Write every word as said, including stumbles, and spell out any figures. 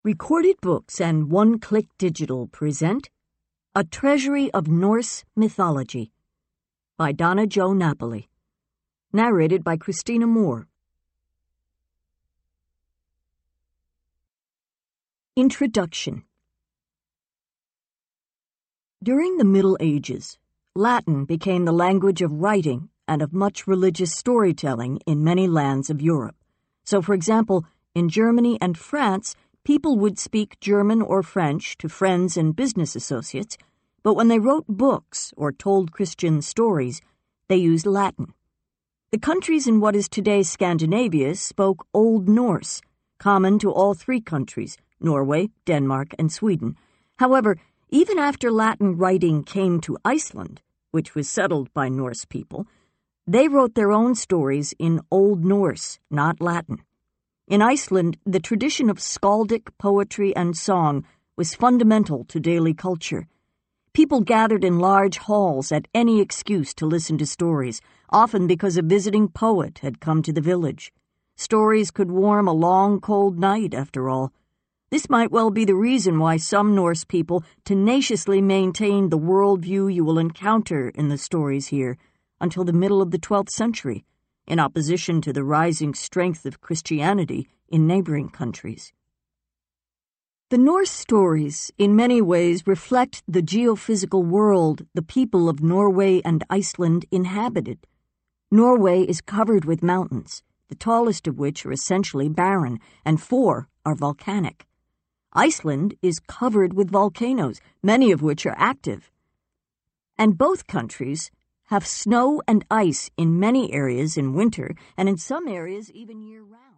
Recorded Books and One Click Digital present A Treasury of Norse Mythology by Donna Jo Napoli. Narrated by Christina Moore. Introduction. During the Middle Ages, Latin became the language of writing and of much religious storytelling in many lands of Europe. So, for example, in Germany and France, people would speak German or French to friends and business associates, but when they wrote books or told Christian stories, they used Latin. The countries in what is today Scandinavia spoke Old Norse, common to all three countries, Norway, Denmark, and Sweden. However, even after Latin writing came to Iceland, which was settled by Norse people, they wrote their own stories in Old Norse, not Latin. In Iceland, the tradition of skaldic poetry and song was fundamental to daily culture. People gathered in large halls at any excuse to listen to stories, often because a visiting poet had come to the village. Stories could warm a long, cold night, after all. This might well be the reason why some Norse people tenaciously maintained the worldview you will encounter in the stories here until the middle of the twelfth century, in opposition to the rising strength of Christianity in neighboring countries. The Norse stories, in many ways, reflect the geophysical world the people of Norway and Iceland inhabited. Norway is covered with mountains, the tallest of which are essentially barren, and four are volcanic. Iceland is covered with volcanoes, many of which are active. And both countries have snow and ice in many areas in winter, and in some areas even year-round.